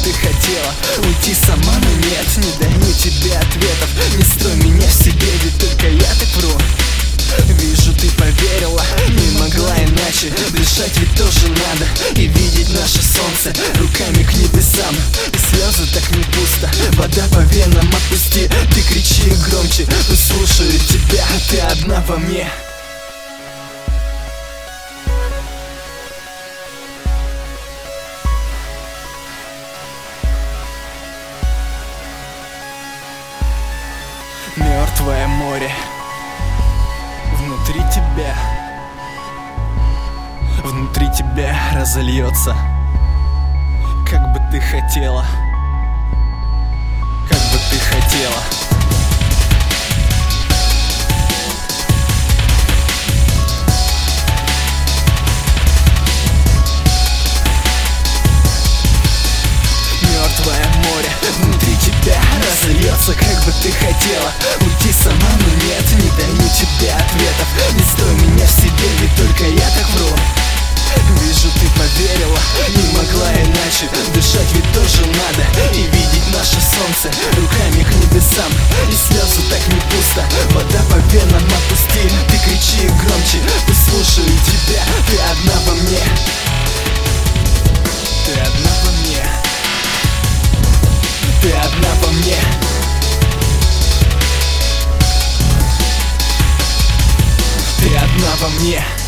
ты хотела уйти сама, но нет, не даю тебе ответов. Не стой меня в себе, ведь только я так вру. Вижу, ты поверила, не могла иначе. Дышать ведь тоже надо и видеть наше солнце руками к небесам. И слезы так не пусто, вода по венам отпусти. Ты кричи громче, пусть слушают тебя, ты одна во мне. Мертвое море внутри тебя разольется, как бы ты хотела, как бы ты хотела. Мертвое море внутри тебя разольется, как бы ты хотела уйти сама, но нет, не даю тебе ответов. Не стой меня в себе, ведь только я так вру. Вижу, ты поверила, не могла иначе. Дышать ведь тоже надо и видеть наше солнце руками к небесам. И слезы так не пусто, вода по венам отпусти. Ты кричи громче, пусть слушают тебя, ты одна во мне. Ты одна во мне. Ты одна во мне. Ты одна во мне.